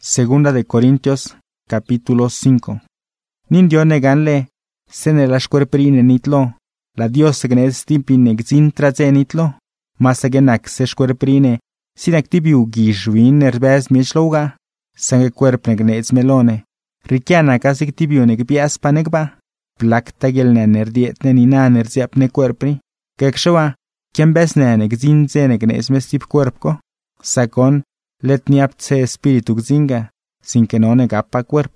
Segunda de Corintios, capítulo 5. Nindio neganle, sene la shkuerprine nitlo, la Dios gnes timpine gzintraze nitlo, masagenak se shkuerprine, sinak tibiu gishwin nerbez michlouga, sange cuerpne gnez melone, rikiana kasik tibiu negbias panegba, plaktagel nerdietne nina nerziapne cuerpri, kekshawa, kiembesne negzinze negnes mestip cuerpko, sakon, let niaptse espíritu gzinga, sin que no negapa cuerp.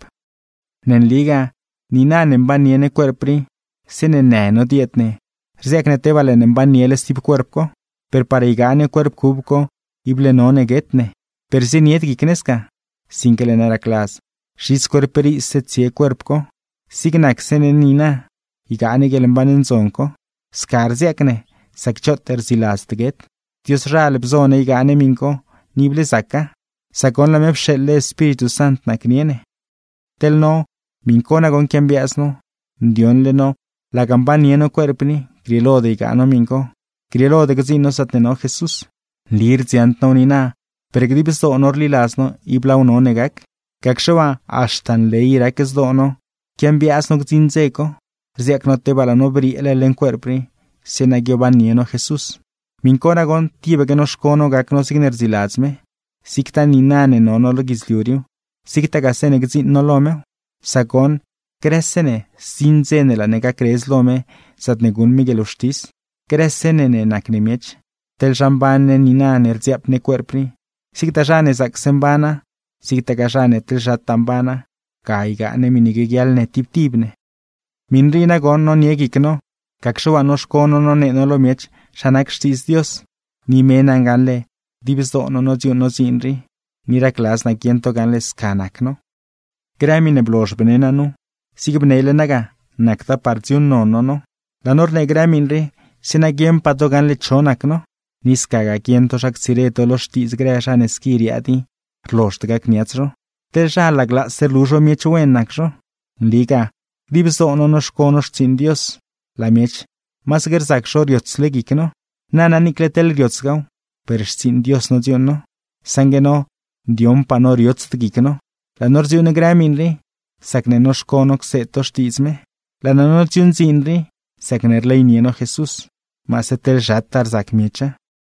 Nen liga, ni na nemba niene cuerpri, se ne no dietne, rzekne te vale nemba niele stip cuerpko, per pareigane cuerp cubko, ible no negetne, per si niet gikneska, sin que le nera clas, shis cuerperi se tsie cuerpko, signak se ne nina, igane gelembanen zonko, skar zekne, sakchotter zilasteget, Dios raleb zone igane minko, nible saka, sakon la mepshelle Espíritu Sant nakniene. Tel no, minkona gon kiambiasno, dion le no, la campanieno cuerpni, grielo de igano minko, grielo de gzino satneno Jesús. Lir ziantno nina, pergribes do honor lilasno, ibla uno negak, kakshawa ashtan le irakes do no, kiambiasno gzinzeko, rziakno te balano briele len cuerpni, sena giovanieno Jesús. Minkona gon tibe que nos kono gakno signer zilazme, sikta ninane no lo gizliuriu, sikta gasene gzin no lome, sakon, cresene, sinzene la nega crees lome, sat negun miguel ustis, cresene ne naknemiech, tel jambane ninane rziapne cuerpri, sikta jane zak sembana, sikta gajane tel jat tambana, kaigane minigigialne tiptibne. Minrina gon no niegikno, kakshawa nos kono no ne no lo miech, shanak shtis Dios, ni menan ganle, dibes do no zion no zinri, nira klas na kiento ganle skanakno. Gramine blosh benenanu, sigbnele naga, nakta partiun no, la norne graminri, sena gien pato ganle chonakno, niskaga kiento shak sireto los shtis greshan eskiriati, rloshtga kniatzro, telja la glas serlujo miechuen nakro, liga, dibes do no shkono shtin Dios, la miech, mas gerzak shoriotzlegikno, nana nikletel riotzgau, per sin Dios no zionno, sangeno, dion pano riotzgikno, la norzione graminri, sakne no shkonok seto shtizme, la norzion zinri, sakner leinieno Jesús, mas etel jat tarzak miecha.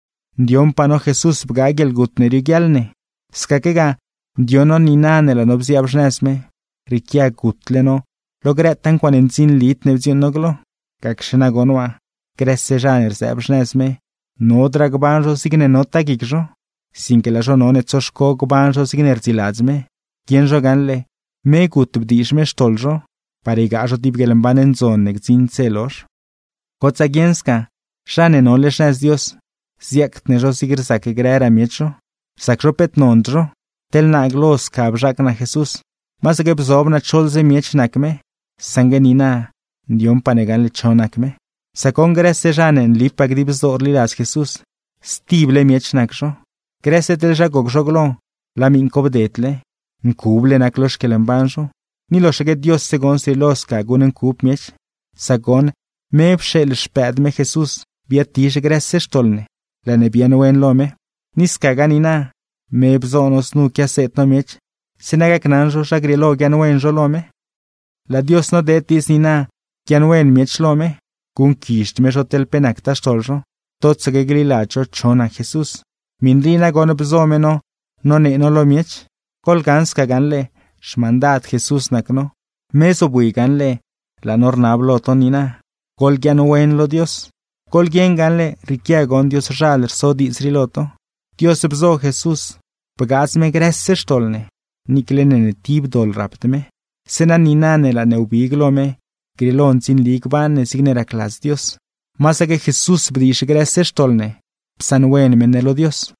Dion pano Jesús bgagel gutneri gyalne, skakega, diono ninane la nobziabznesme, rikia gutleno, logretan kwanenzin lit nevzionoglo, kakshena gonwa, kresse janer zebznesme, no dragbanjo signe no tagikjo, sin que la jonone tsoshko gbanjo signer zilazme, kienjo ganle, me gutbdishme stoljo, parigajo tibgelembanen zonek zin celosh. Kotsagienska, shane no leshnes Dios, ziaktnejo sigir sake grera miecho, sakjo petnondjo, tel naglos kabjak na Jesús, mas gebzobna cholze miech nakme, sangenina, dion paneganle chonakme. Sakon grese janen lipak dibes do orlilas Jesús, stible miech nakjo, grese tel jagok joglo, la minkobdetle, nkuble naklosh kelembanjo, ni lo shaget Dios segon se los kagunen kup miech, sakon me pshel shpedme Jesús, biatish grese stolne, la nebianuen lome, niskaganina, me bzonos nu kiasetno miech, senagaknanjo shagrilo gianuen jolome, la Dios no detis nina, gianuen miech lome, kun kisht me jotel penakta stoljo, tot se grilacho chona Jesús. Mindrina gon bzomeno, no ne no lo miech, kol ganska ganle, shmandat Jesús nakno, meso bui ganle, la nornablo tonina, kol gianuen lo Dios, kol gien ganle, rikia gon Dios raler so disriloto, Dios bzo Jesús, pagazme gresse stolne, niklene tib dol raptme, sena ninane la neubiglome, grilon sin ligban signera klas Dios. Masa que Jesús bdish grese stolne, psanwen menelo Dios.